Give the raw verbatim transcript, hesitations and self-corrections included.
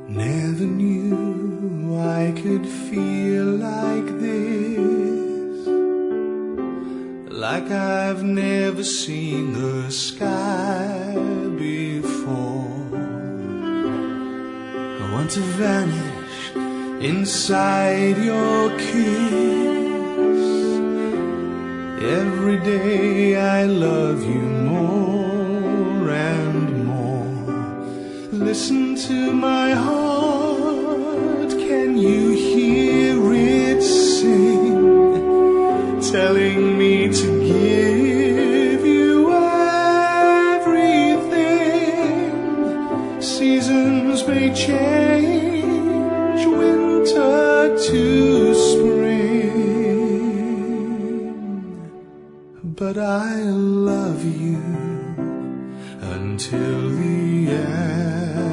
Never knew I could feel like this, like I've never seen the sky before. I want to vanish inside your kiss. Every day I love you more and more. Listen to my heart, can you hear it sing? Telling me to give you everything. Seasons may change, winter to spring, but I love you until the end.